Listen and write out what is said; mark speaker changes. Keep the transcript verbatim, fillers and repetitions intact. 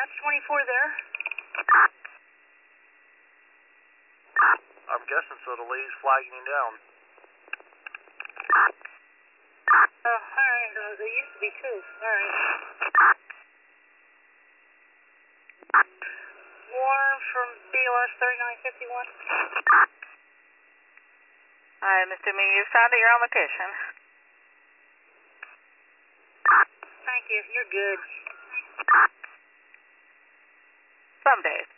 Speaker 1: Watch twenty-four there.
Speaker 2: I'm guessing so. The lady's flagging you down.
Speaker 1: Oh, alright. Uh, there used to be two. Alright. Warren from B O S thirty-nine fifty-one.
Speaker 3: Hi, Mister Me. You sounded your own location.
Speaker 1: Thank you. You're good.
Speaker 3: Some days.